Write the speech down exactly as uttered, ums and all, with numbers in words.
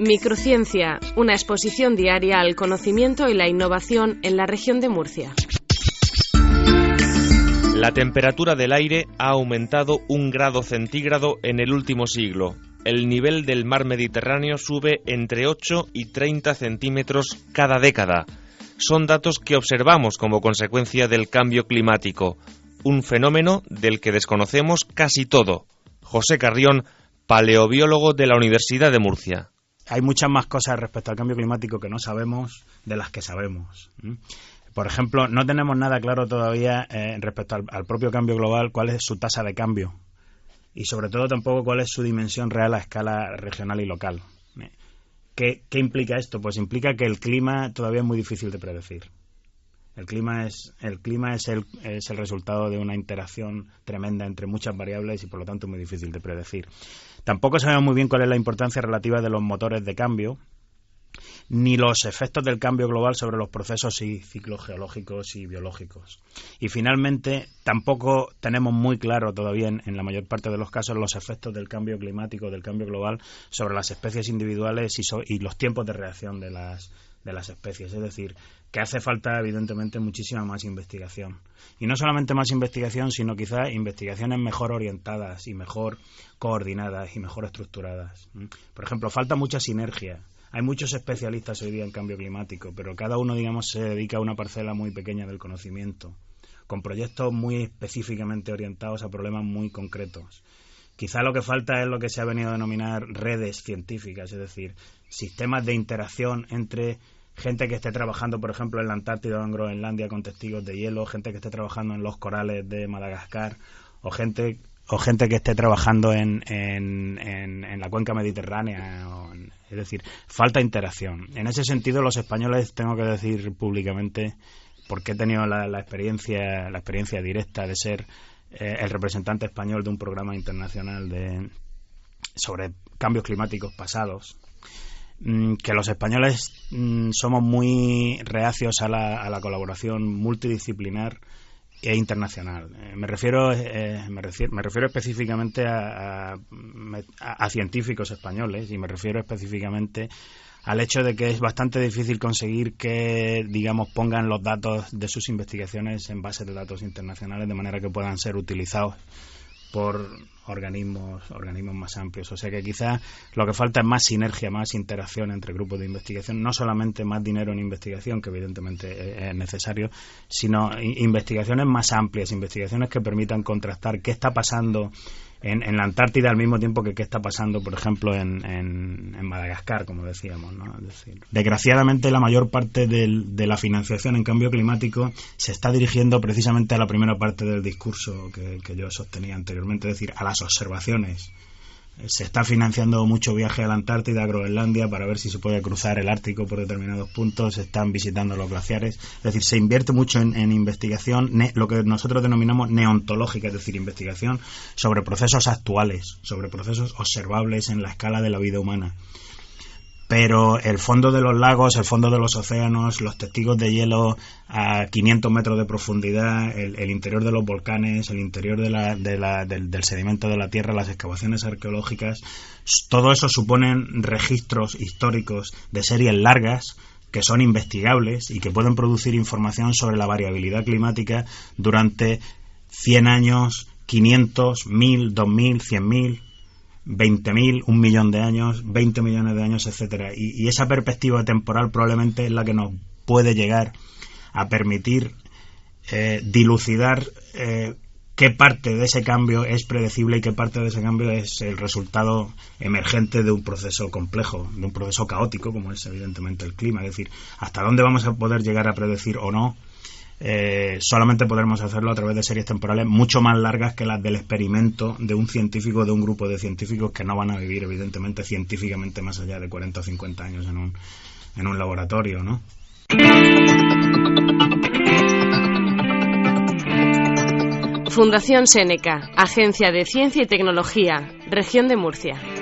Microciencia, una exposición diaria al conocimiento y la innovación en la región de Murcia. La temperatura del aire ha aumentado un grado centígrado en el último siglo. El nivel del mar Mediterráneo sube entre ocho y treinta centímetros cada década. Son datos que observamos como consecuencia del cambio climático, un fenómeno del que desconocemos casi todo. José Carrión, paleobiólogo de la Universidad de Murcia. Hay muchas más cosas respecto al cambio climático que no sabemos de las que sabemos. Por ejemplo, no tenemos nada claro todavía eh, respecto al, al propio cambio global, cuál es su tasa de cambio y sobre todo tampoco cuál es su dimensión real a escala regional y local. ¿Qué, qué implica esto? Pues implica que el clima todavía es muy difícil de predecir. El clima es el clima es el, es el resultado de una interacción tremenda entre muchas variables y por lo tanto muy difícil de predecir. Tampoco sabemos muy bien cuál es la importancia relativa de los motores de cambio, ni los efectos del cambio global sobre los procesos y ciclos geológicos y biológicos. Y finalmente, tampoco tenemos muy claro todavía en, en la mayor parte de los casos los efectos del cambio climático, del cambio global, sobre las especies individuales y, so, y los tiempos de reacción de las, de las especies. Es decir, que hace falta evidentemente muchísima más investigación. Y no solamente más investigación, sino quizá investigaciones mejor orientadas y mejor coordinadas y mejor estructuradas. Por ejemplo, falta mucha sinergia. Hay muchos especialistas hoy día en cambio climático, pero cada uno, digamos, se dedica a una parcela muy pequeña del conocimiento, con proyectos muy específicamente orientados a problemas muy concretos. Quizá lo que falta es lo que se ha venido a denominar redes científicas, es decir, sistemas de interacción entre gente que esté trabajando, por ejemplo, en la Antártida o en Groenlandia con testigos de hielo, gente que esté trabajando en los corales de Madagascar o gente o gente que esté trabajando en, en, en, en la cuenca mediterránea. O en, es decir, falta interacción. En ese sentido, los españoles, tengo que decir públicamente, porque he tenido la, la experiencia la experiencia directa de ser eh, el representante español de un programa internacional de sobre cambios climáticos pasados, que los españoles mm, somos muy reacios a la, a la colaboración multidisciplinar e internacional. Eh, me refiero eh, me refiero me refiero específicamente a, a, a científicos españoles y me refiero específicamente al hecho de que es bastante difícil conseguir que, digamos, pongan los datos de sus investigaciones en bases de datos internacionales de manera que puedan ser utilizados por organismos organismos más amplios. O sea que quizás lo que falta es más sinergia, más interacción entre grupos de investigación, no solamente más dinero en investigación, que evidentemente es necesario, sino investigaciones más amplias, investigaciones que permitan contrastar qué está pasando en, en la Antártida al mismo tiempo que qué está pasando, por ejemplo, en, en, en Madagascar, como decíamos, ¿no? Es decir, desgraciadamente la mayor parte del, de la financiación en cambio climático se está dirigiendo precisamente a la primera parte del discurso que, que yo sostenía anteriormente, es decir, a las observaciones. Se está financiando mucho viaje a la Antártida, a Groenlandia, para ver si se puede cruzar el Ártico por determinados puntos. Se están visitando los glaciares. Es decir, se invierte mucho en, en investigación, ne, lo que nosotros denominamos neontológica, es decir, investigación sobre procesos actuales, sobre procesos observables en la escala de la vida humana. Pero el fondo de los lagos, el fondo de los océanos, los testigos de hielo a quinientos metros de profundidad, el, el interior de los volcanes, el interior de la, de la, del, del sedimento de la Tierra, las excavaciones arqueológicas, todo eso suponen registros históricos de series largas que son investigables y que pueden producir información sobre la variabilidad climática durante cien años, quinientos, mil, dos mil, cien mil... veinte mil, un millón de años, veinte millones de años, etcétera. Y, y esa perspectiva temporal probablemente es la que nos puede llegar a permitir eh, dilucidar eh, qué parte de ese cambio es predecible y qué parte de ese cambio es el resultado emergente de un proceso complejo, de un proceso caótico, como es evidentemente el clima. Es decir, hasta dónde vamos a poder llegar a predecir o no. Eh, solamente podremos hacerlo a través de series temporales mucho más largas que las del experimento de un científico, de un grupo de científicos que no van a vivir evidentemente científicamente más allá de cuarenta o cincuenta años en un, en un laboratorio, ¿no? Fundación Seneca, Agencia de Ciencia y Tecnología, Región de Murcia.